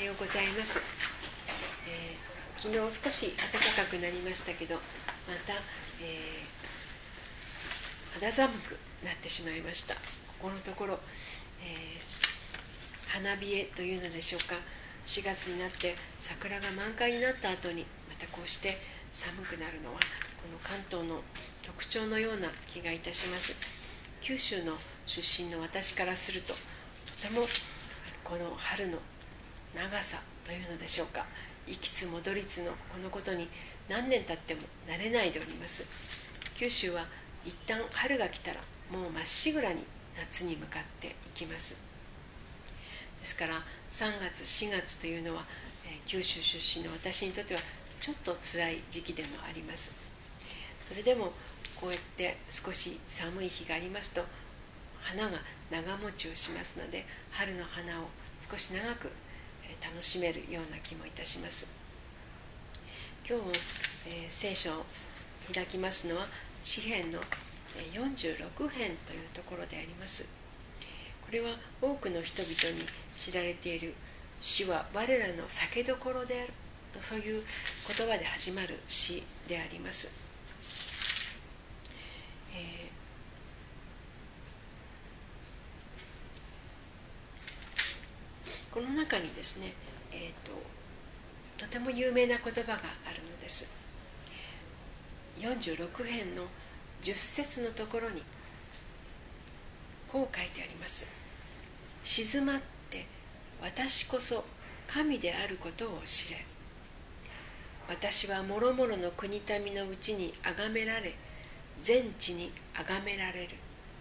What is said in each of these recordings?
ようございます。昨日少し暖かくなりましたけど、また、肌寒くなってしまいました。ここのところ、花冷えというのでしょうか、4月になって桜が満開になった後にまたこうして寒くなるのは、この関東の特徴のような気がいたします。九州の出身の私からすると、とてもこの春の長さというのでしょうか、行きつ戻りつのこのことに何年経っても慣れないでおります。九州は一旦春が来たらもうまっしぐらに夏に向かっていきます。ですから3月4月というのは、九州出身の私にとってはちょっと辛い時期でもあります。それでもこうやって少し寒い日がありますと、花が長持ちをしますので、春の花を少し長く楽しめるような気もいたします。今日も、聖書を開きますのは詩編の46編というところであります。これは多くの人々に知られている、主は我らの酒どころであると、そういう言葉で始まる詩であります。この中にですね、とても有名な言葉があるのです。46編の10節のところにこう書いてあります。静まって私こそ神であることを知れ。私はもろもろの国民のうちに崇められ、全地に崇められる。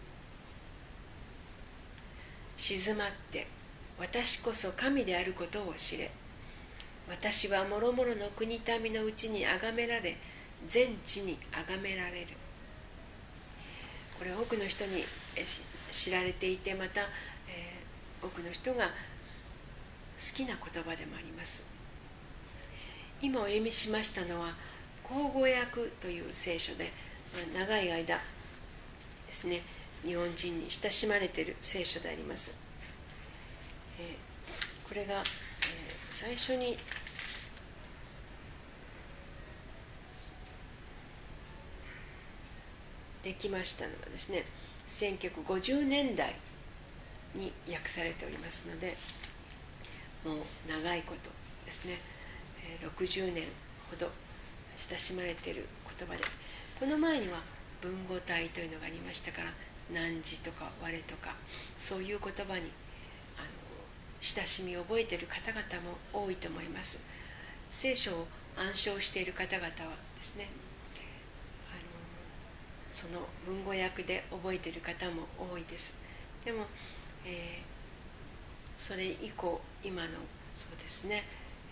静まって私こそ神であることを知れ。私はもろもろの国民のうちに崇められ、全地に崇められる。これは多くの人に知られていて、また、多くの人が好きな言葉でもあります。今お読みしましたのは口語訳という聖書で、長い間ですね、日本人に親しまれている聖書であります。これが、最初にできましたのはですね、1950年代に訳されておりますので、もう長いことですね、60年ほど親しまれている言葉で、この前には文語体というのがありましたから、汝とか我とかそういう言葉に親しみを覚えている方々も多いと思います。聖書を暗唱している方々はですね、その文語訳で覚えている方も多いです。でも、それ以降、今のそうですね、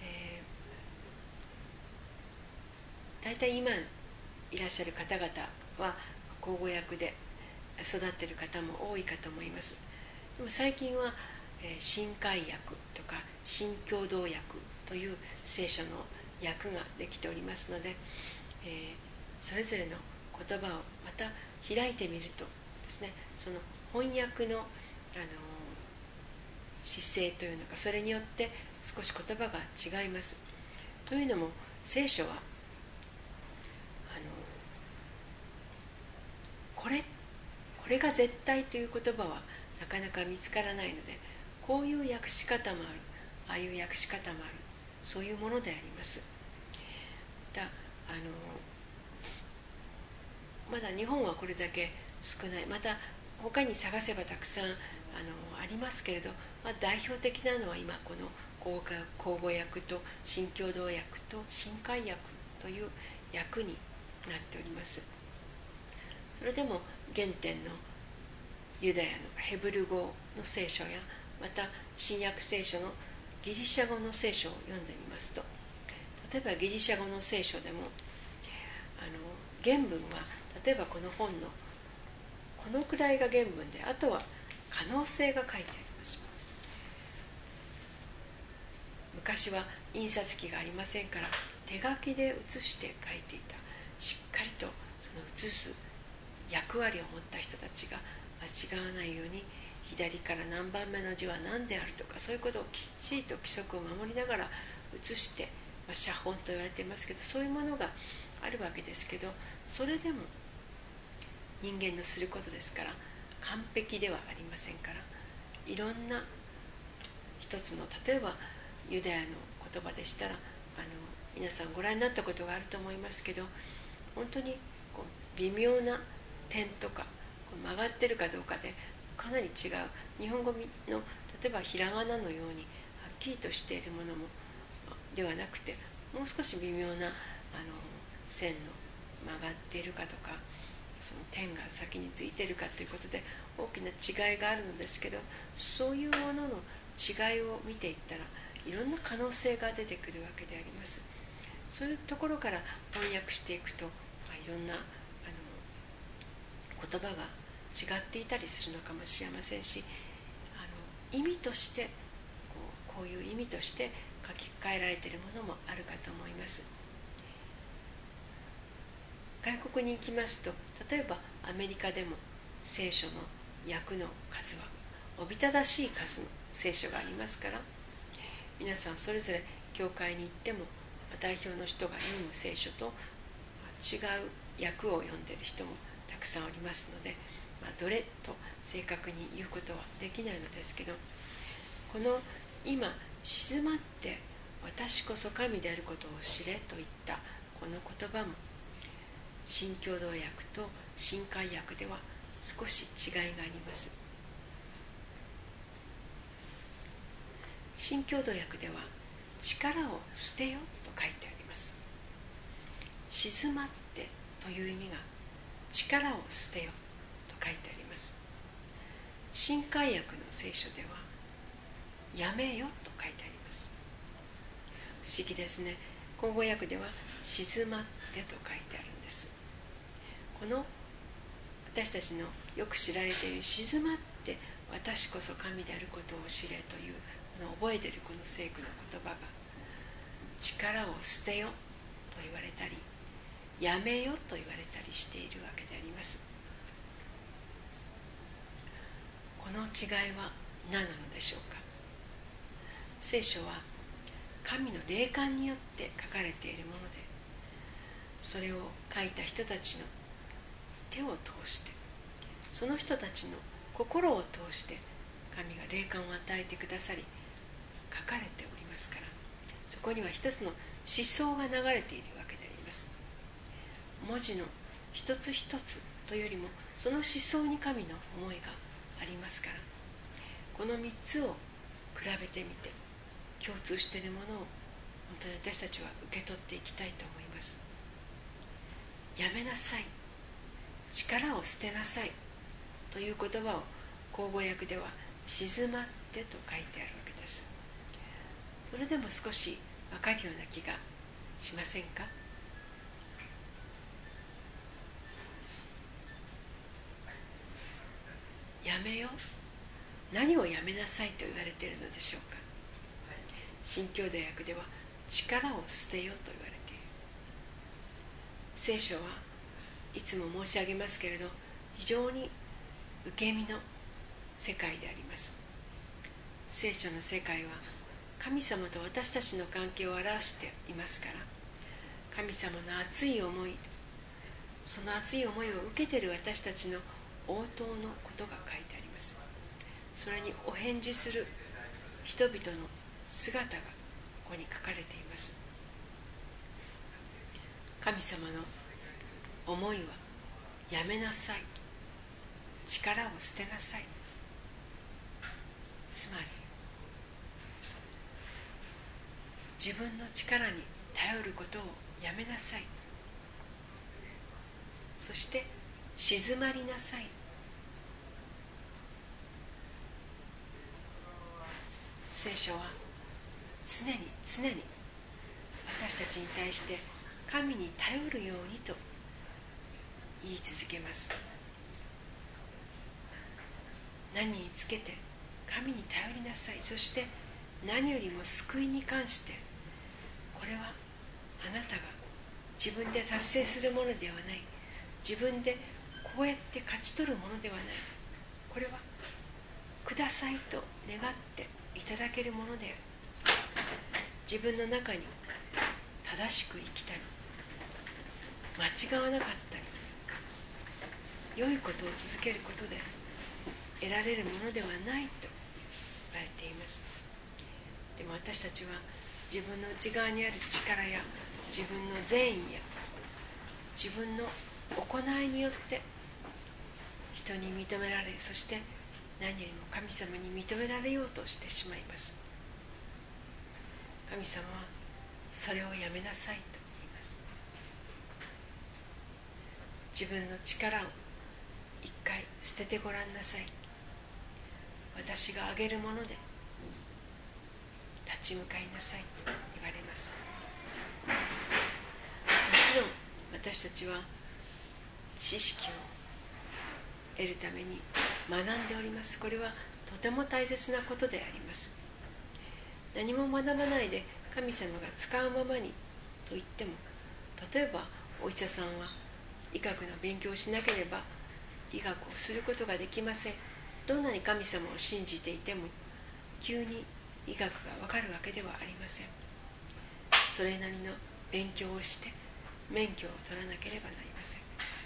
大体今いらっしゃる方々は口語訳で育っている方も多いかと思います。でも最近は新海訳とか新共同訳という聖書の訳ができておりますので、それぞれの言葉をまた開いてみるとですね、その翻訳の、姿勢というのか、それによって少し言葉が違います。というのも聖書はこれが絶対という言葉はなかなか見つからないので、こういう訳し方もある、ああいう訳し方もある、そういうものであります。まだ日本はこれだけ少ない、また他に探せばたくさんありますけれど、代表的なのは今この口語訳と新共同訳と新海訳という訳になっております。それでも原点のユダヤのヘブル語の聖書や、また新約聖書のギリシャ語の聖書を読んでみますと、例えばギリシャ語の聖書でも原文は例えばこの本のこのくらいが原文で、あとは可能性が書いてあります。昔は印刷機がありませんから、手書きで写して書いていた。しっかりとその写す役割を持った人たちが間違わないように左から何番目の字は何であるとか、そういうことをきっちりと規則を守りながら写して、写本と言われていますけど、そういうものがあるわけですけど、それでも人間のすることですから完璧ではありませんから、いろんな一つの、例えばユダヤの言葉でしたら皆さんご覧になったことがあると思いますけど、本当にこう微妙な点とか曲がってるかどうかでかなり違う。日本語の例えばひらがなのようにはっきりとしているものもではなくて、もう少し微妙な線の曲がっているかとか、その点が先についているかということで大きな違いがあるのですけど、そういうものの違いを見ていったらいろんな可能性が出てくるわけであります。そういうところから翻訳していくと、いろんな言葉が違っていたりするのかもしれませんし、意味としてこういう意味として書き換えられているものもあるかと思います。外国に行きますと、例えばアメリカでも聖書の訳の数はおびただしい数の聖書がありますから、皆さんそれぞれ教会に行っても代表の人が読む聖書と違う訳を読んでいる人もたくさんおりますので、どれと正確に言うことはできないのですけど、この今静まって私こそ神であることを知れといったこの言葉も、新共同訳と新海訳では少し違いがあります。新共同訳では力を捨てよと書いてあります。静まってという意味が力を捨てよと書いてあります。新海訳の聖書ではやめよと書いてあります。不思議ですね。口語訳では静まってと書いてあるんです。この私たちのよく知られている静まって私こそ神であることを知れというこの覚えているこの聖句の言葉が、力を捨てよと言われたりやめよと言われたりしているわけであります。この違いは何なのでしょうか。聖書は神の霊感によって書かれているもので、それを書いた人たちの手を通して、その人たちの心を通して神が霊感を与えてくださり書かれておりますから、そこには一つの思想が流れているわけであります。文字の一つ一つというよりも、その思想に神の思いがありますから、この3つを比べてみて共通しているものを本当に私たちは受け取っていきたいと思います。やめなさい、力を捨てなさいという言葉を口語訳では静まってと書いてあるわけです。それでも少し分かるような気がしませんか。やめよ、何をやめなさいと言われているのでしょうか。新共同訳では力を捨てよと言われている。聖書はいつも申し上げますけれど、非常に受け身の世界であります。聖書の世界は神様と私たちの関係を表していますから、神様の熱い思い、その熱い思いを受けている私たちの応答のことが書いてあります。それにお返事する人々の姿がここに書かれています。神様の思いはやめなさい、力を捨てなさい。つまり自分の力に頼ることをやめなさい。そして静まりなさい。聖書は常に私たちに対して神に頼るようにと言い続けます。何につけて神に頼りなさい。そして何よりも救いに関して、これはあなたが自分で達成するものではない、自分でこうやって勝ち取るものではない、これはくださいと願っていただけるものである。自分の中に正しく生きたり、間違わなかったり、良いことを続けることで得られるものではないと言われています。でも私たちは自分の内側にある力や自分の善意や自分の行いによって人に認められ、そして何よりも神様に認められようとしてしまいます。神様はそれをやめなさいと言います。自分の力を一回捨ててごらんなさい。私があげるもので立ち向かいなさいと言われます。もちろん私たちは知識を得るために学んでおります。これはとても大切なことであります。何も学ばないで神様が使うままにと言っても、例えばお医者さんは医学の勉強をしなければ医学をすることができません。どんなに神様を信じていても急に医学がわかるわけではありません。それなりの勉強をして免許を取らなければなりません。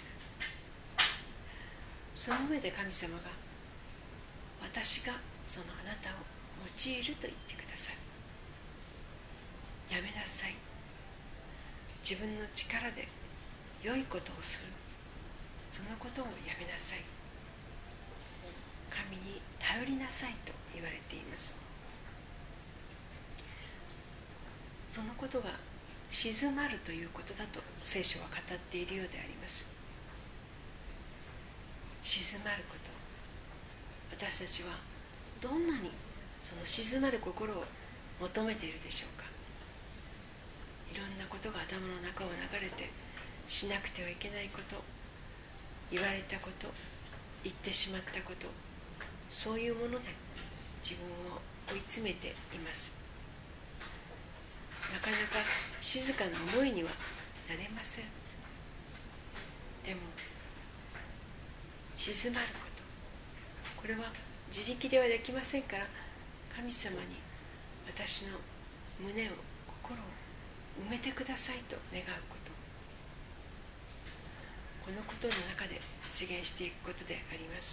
その上で神様が私がそのあなたを用いると言ってくださる。やめなさい。自分の力で良いことをする、そのことをやめなさい。神に頼りなさいと言われています。そのことが静まるということだと聖書は語っているようであります。静まること、私たちはどんなにその静まる心を求めているでしょうか。いろんなことが頭の中を流れて、しなくてはいけないこと、言われたこと、言ってしまったこと、そういうもので自分を追い詰めています。なかなか静かな思いにはなれません。でも静まること、これは自力ではできませんから、神様に私の胸を、心を埋めてくださいと願うこと、このことの中で実現していくことであります。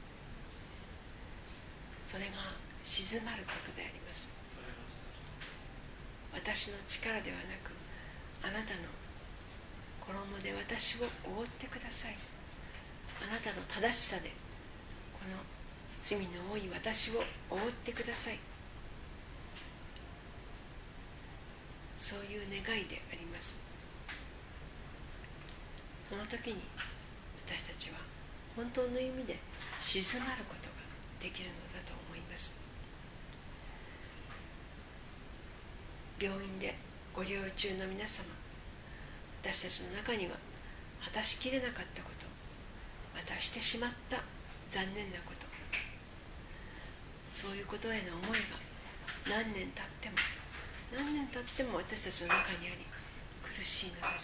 それが静まることであります。私の力ではなく、あなたの衣で私を覆ってください。あなたの正しさでこの罪の多い私を覆ってください。そういう願いであります。その時に私たちは本当の意味で静まることができるのだと思います。病院でご療養中の皆様、私たちの中には果たしきれなかったこと、またしてしまった残念なこと、そういうことへの思いが何年経っても私たちの中にあり、苦しいのです。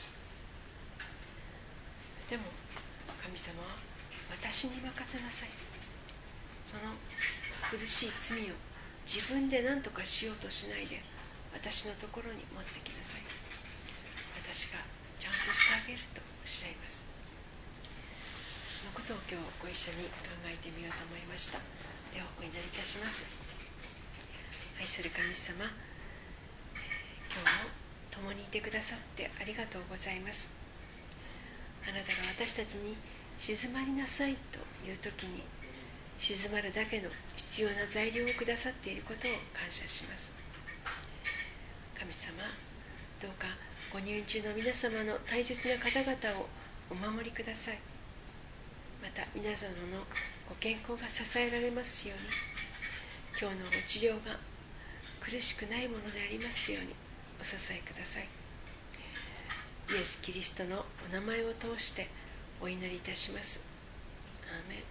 でも神様は私に任せなさい。その苦しい罪を自分で何とかしようとしないで、私のところに持ってきなさい。私がちゃんとしてあげるとおっしゃいます。そのことを今日ご一緒に考えてみようと思いました。ではお祈りいたします。愛する神様、今日も共にいてくださってありがとうございます。あなたが私たちに静まりなさいという時に、静まるだけの必要な材料をくださっていることを感謝します。神様、どうかご入院中の皆様の大切な方々をお守りください。また皆様のご健康が支えられますように、今日のご治療が苦しくないものでありますようにお支えください。イエス・キリストのお名前を通してお祈りいたします。アーメン。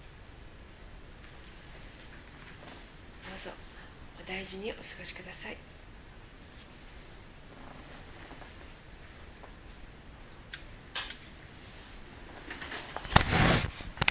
どうぞお大事にお過ごしください。